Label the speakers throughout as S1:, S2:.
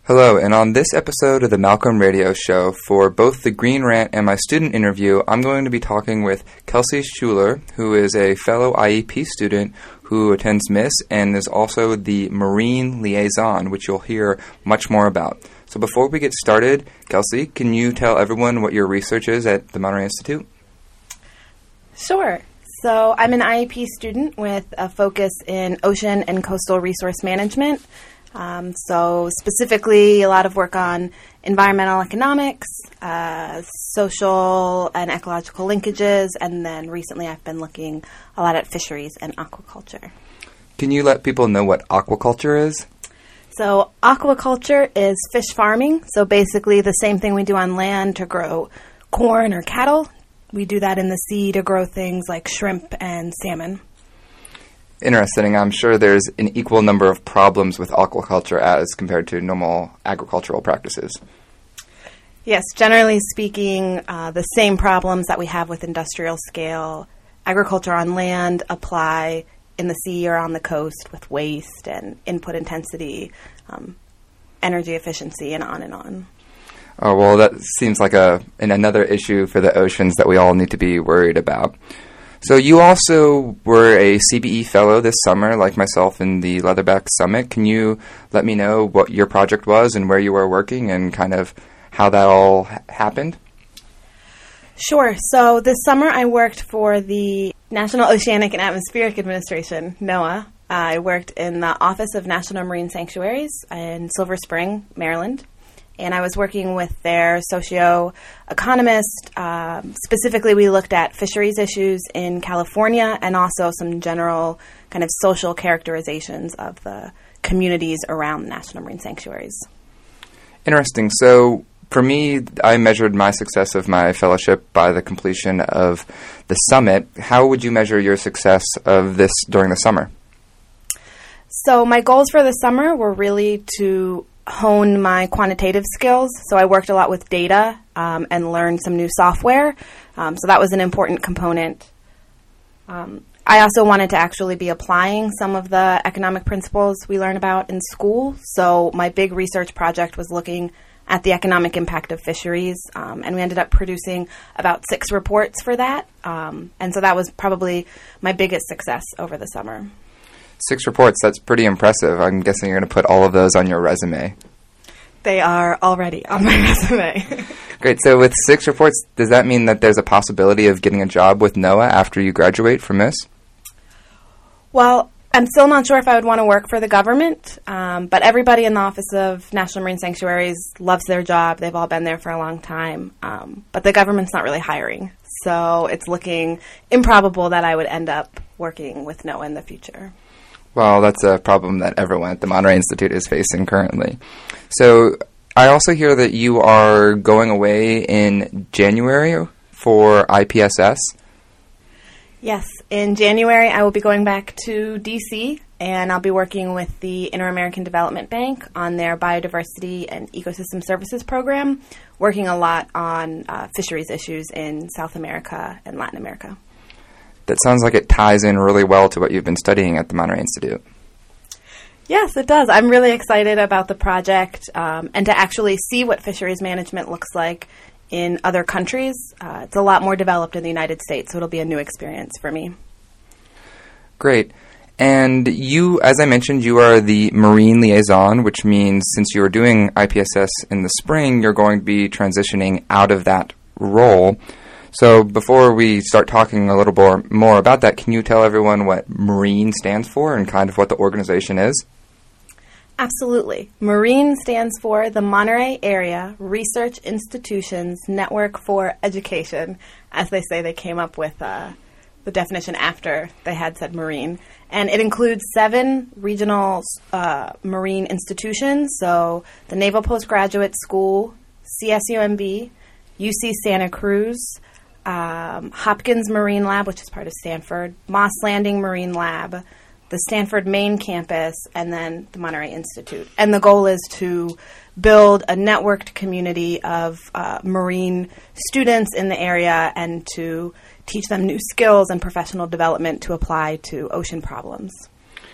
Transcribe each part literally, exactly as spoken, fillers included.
S1: Hello, and on this episode of the Malcolm Radio Show, for both the Green Rant and my student interview, I'm going to be talking with Kelsey Schuler, who is a fellow I E P student who attends M I S and is also the Marine Liaison, which you'll hear much more about. So before we get started, Kelsey, can you tell everyone what your research is at the Monterey Institute?
S2: Sure. So I'm an I E P student with a focus in ocean and coastal resource management. Um, so specifically, a lot of work on environmental economics, uh, social and ecological linkages, and then recently I've been looking a lot at fisheries and aquaculture.
S1: Can you let people know what aquaculture is?
S2: So aquaculture is fish farming. So basically the same thing we do on land to grow corn or cattle. We do that in the sea to grow things like shrimp and salmon.
S1: Interesting. I'm sure there's an equal number of problems with aquaculture as compared to normal agricultural practices.
S2: Yes, generally speaking, uh, the same problems that we have with industrial scale agriculture on land apply in the sea or on the coast with waste and input intensity, um, energy efficiency, and on and on.
S1: Oh, well, that seems like a an another issue for the oceans that we all need to be worried about. So you also were a C B E fellow this summer, like myself, in the Leatherback Summit. Can you let me know what your project was and where you were working and kind of how that all ha- happened?
S2: Sure. So this summer I worked for the National Oceanic and Atmospheric Administration, NOAA. I worked in the Office of National Marine Sanctuaries in Silver Spring, Maryland. And I was working with their socio-economist. Um, specifically, we looked at fisheries issues in California and also some general kind of social characterizations of the communities around the National Marine Sanctuaries.
S1: Interesting. So for me, I measured my success of my fellowship by the completion of the summit. How would you measure your success of this during the summer?
S2: So my goals for the summer were really to hone my quantitative skills. So I worked a lot with data um, and learned some new software. Um, so that was an important component. Um, I also wanted to actually be applying some of the economic principles we learn about in school. So my big research project was looking at the economic impact of fisheries, um, and we ended up producing about six reports for that. Um, and so that was probably my biggest success over the summer.
S1: Six reports, that's pretty impressive. I'm guessing you're going to put all of those on your resume.
S2: They are already on my resume.
S1: Great. So with six reports, does that mean that there's a possibility of getting a job with NOAA after you graduate from M I S?
S2: Well, I'm still not sure if I would want to work for the government, um, but everybody in the Office of National Marine Sanctuaries loves their job. They've all been there for a long time, um, but the government's not really hiring. So it's looking improbable that I would end up working with NOAA in the future.
S1: Well, that's a problem that everyone at the Monterey Institute is facing currently. So I also hear that you are going away in January for I P S S.
S2: Yes, in January I will be going back to D C, and I'll be working with the Inter-American Development Bank on their Biodiversity and Ecosystem Services program, working a lot on uh, fisheries issues in South America and Latin America.
S1: That sounds like it ties in really well to what you've been studying at the Monterey Institute.
S2: Yes, it does. I'm really excited about the project um, and to actually see what fisheries management looks like in other countries. Uh, it's a lot more developed in the United States, so it'll be a new experience for me.
S1: Great. And you, as I mentioned, you are the Marine Liaison, which means since you are doing I P S S in the spring, you're going to be transitioning out of that role. So before we start talking a little more, more about that, can you tell everyone what MARINE stands for and kind of what the organization is?
S2: Absolutely. MARINE stands for the Monterey Area Research Institutions Network for Education. As they say, they came up with uh, the definition after they had said marine. And it includes seven regional uh, marine institutions, so the Naval Postgraduate School, C S U M B, U C Santa Cruz, Um, Hopkins Marine Lab, which is part of Stanford, Moss Landing Marine Lab, the Stanford Main Campus, and then the Monterey Institute. And the goal is to build a networked community of uh, marine students in the area and to teach them new skills and professional development to apply to ocean problems.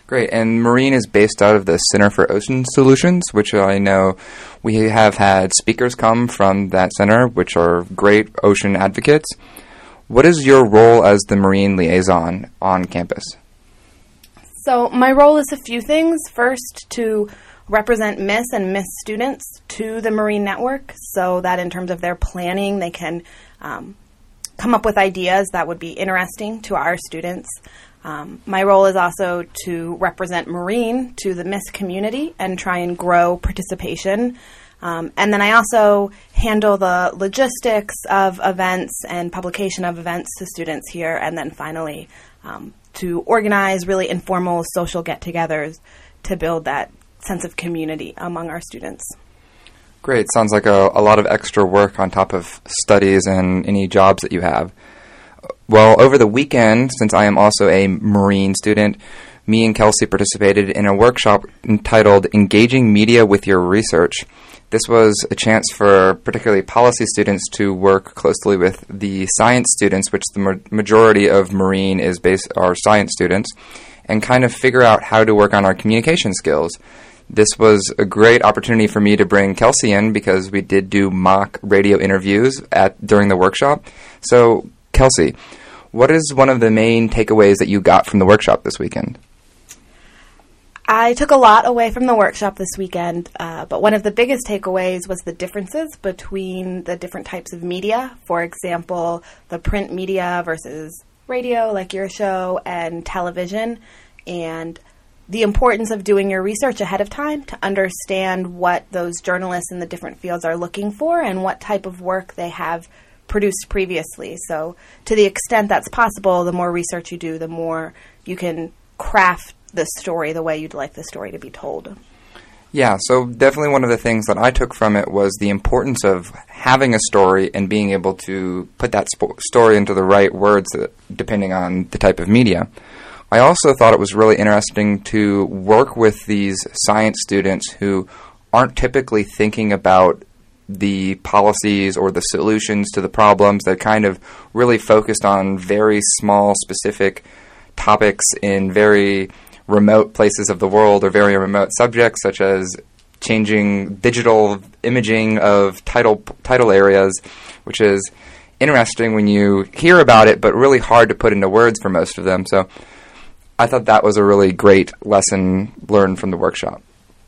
S1: Great. And Marine is based out of the Center for Ocean Solutions, which I know we have had speakers come from that center, which are great ocean advocates. What is your role as the Marine liaison on campus?
S2: So my role is a few things. First, to represent M I S and M I S students to the Marine Network so that in terms of their planning, they can um, come up with ideas that would be interesting to our students. Um, my role is also to represent Marine to the M I S community and try and grow participation. Um, and then I also handle the logistics of events and publication of events to students here. And then finally, um, to organize really informal social get-togethers to build that sense of community among our students.
S1: Great. Sounds like a, a lot of extra work on top of studies and any jobs that you have. Well, over the weekend, since I am also a Marine student, me and Kelsey participated in a workshop entitled Engaging Media with Your Research. This was a chance for particularly policy students to work closely with the science students, which the ma- majority of Marine is based are science students, and kind of figure out how to work on our communication skills. This was a great opportunity for me to bring Kelsey in because we did do mock radio interviews at during the workshop. So, Kelsey, what is one of the main takeaways that you got from the workshop this weekend?
S2: I took a lot away from the workshop this weekend, uh, but one of the biggest takeaways was the differences between the different types of media. For example, the print media versus radio, like your show, and television, and the importance of doing your research ahead of time to understand what those journalists in the different fields are looking for and what type of work they have produced previously. So to the extent that's possible, the more research you do, the more you can craft the story the way you'd like the story to be told.
S1: Yeah, so definitely one of the things that I took from it was the importance of having a story and being able to put that sp- story into the right words that, depending on the type of media. I also thought it was really interesting to work with these science students who aren't typically thinking about the policies or the solutions to the problems. They're kind of really focused on very small, specific topics in very remote places of the world or very remote subjects, such as changing digital imaging of tidal tidal areas, which is interesting when you hear about it, but really hard to put into words for most of them. So I thought that was a really great lesson learned from the workshop.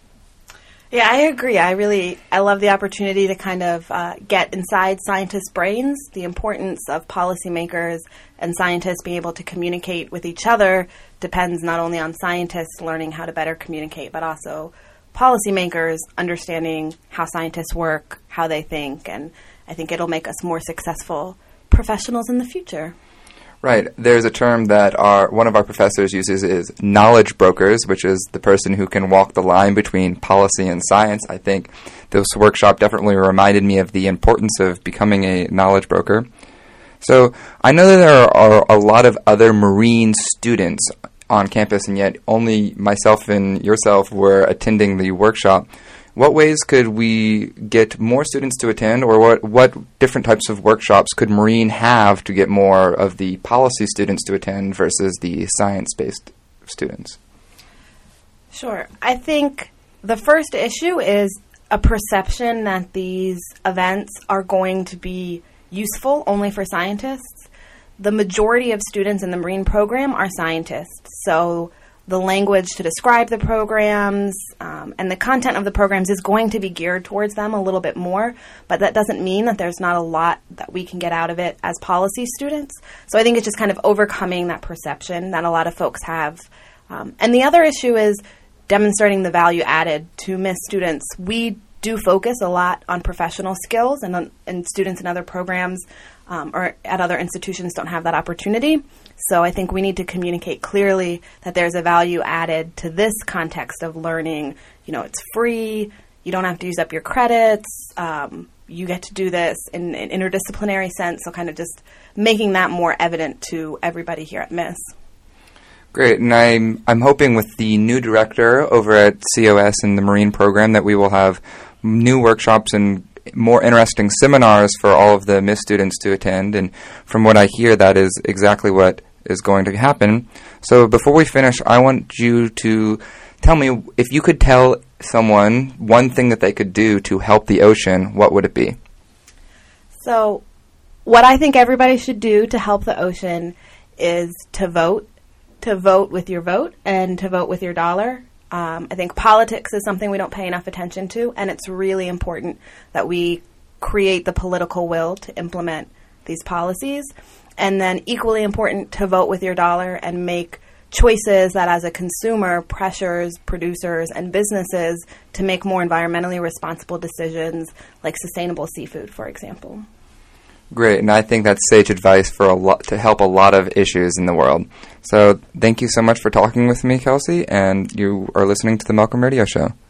S2: Yeah, I agree. I really, I love the opportunity to kind of uh, get inside scientists' brains. The importance of policymakers and scientists being able to communicate with each other depends not only on scientists learning how to better communicate, but also policymakers understanding how scientists work, how they think, and I think it'll make us more successful professionals in the future.
S1: Right. There's a term that our one of our professors uses is knowledge brokers, which is the person who can walk the line between policy and science. I think this workshop definitely reminded me of the importance of becoming a knowledge broker. So I know that there are a lot of other Marine students on campus, and yet only myself and yourself were attending the workshop. What ways could we get more students to attend, or what, what different types of workshops could Marine have to get more of the policy students to attend versus the science-based students?
S2: Sure. I think the first issue is a perception that these events are going to be useful only for scientists. The majority of students in the Marine program are scientists, so the language to describe the programs um, and the content of the programs is going to be geared towards them a little bit more, but that doesn't mean that there's not a lot that we can get out of it as policy students. So I think it's just kind of overcoming that perception that a lot of folks have. Um, and the other issue is demonstrating the value added to M I S students. We do focus a lot on professional skills, and, and students in other programs um, or at other institutions don't have that opportunity. So I think we need to communicate clearly that there's a value added to this context of learning. You know, it's free. You don't have to use up your credits. Um, you get to do this in an interdisciplinary sense. So kind of just making that more evident to everybody here at M I S.
S1: Great, and I'm I'm hoping with the new director over at C O S and the Marine program that we will have new workshops and more interesting seminars for all of the M I S students to attend. And from what I hear, that is exactly what is going to happen. So before we finish, I want you to tell me, if you could tell someone one thing that they could do to help the ocean, what would it be?
S2: So what I think everybody should do to help the ocean is to vote, to vote with your vote and to vote with your dollar. Um, I think politics is something we don't pay enough attention to, and it's really important that we create the political will to implement these policies. And then equally important to vote with your dollar and make choices that as a consumer pressures producers and businesses to make more environmentally responsible decisions, like sustainable seafood, for example.
S1: Great, and I think that's sage advice for a lot to help a lot of issues in the world. So thank you so much for talking with me, Kelsey, and you are listening to the Malcolm Radio Show.